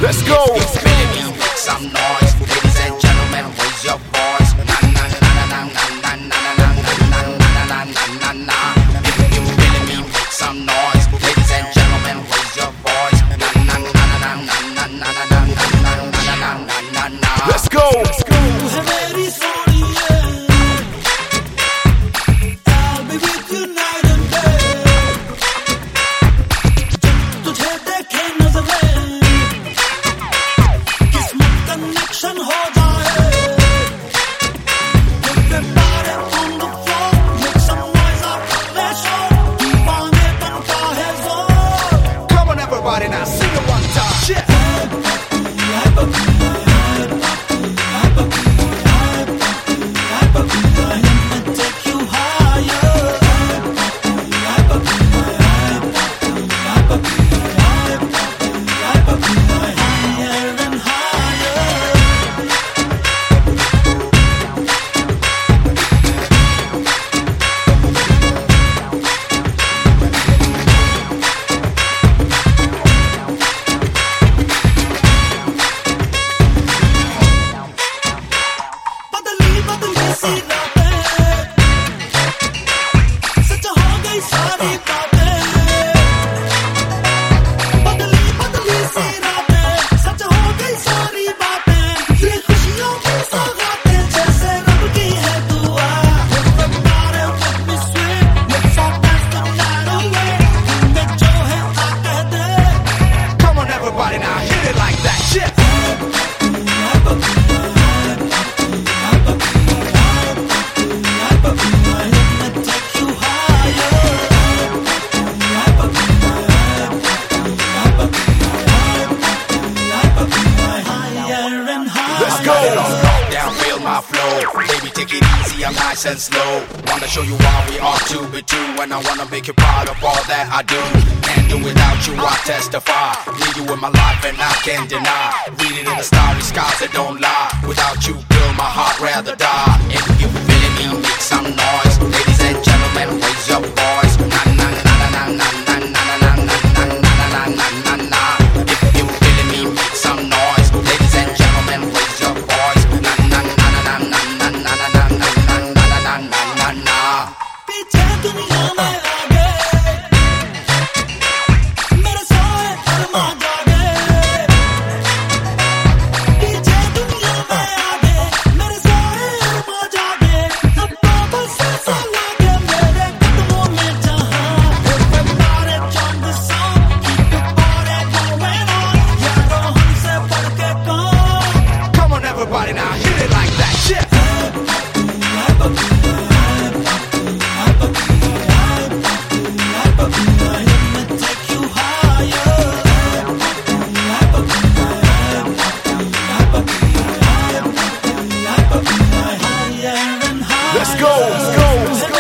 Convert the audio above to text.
Let's go. If you feeling me, make some noise. Ladies and gentlemen, raise your voice. Na na na na na na na na na na na na. If you feeling me, make some noise. Ladies and gentlemen, raise your voice. Na na na na na na na na na. Let's go. Let's go. Everybody now, sing it one time. Yeah. Everybody now, hit it like that, yeah. Let's go. Down, feel my flow. Baby, take it easy, I'm nice and slow. Wanna show you why we are to be two, and I wanna make you proud of all that I do. Can't do without you, I testify. Need you in my life, and I can't deny. Read it in the starry skies that don't lie. Without you, girl, my heart rather die. If you feeling me, make some noise. Ladies and gentlemen, raise your voice. Na na na na na na na na na na na na na na. If you feeling me, make some noise. Ladies and gentlemen, raise your voice. Na na na na na na na na na na na. पीछे दुनिया में आगे मेरे सोए अरमा जागे पीछे दुनिया में आगे मेरे सोए अरमा जागे अब बाबा से लागे मेरे कदमों में जहां everybody jump the song keep the party going on यारों हमसे बढ़ के कौन Come on, everybody now, hit it like that, yeah. Let's go. Let's go.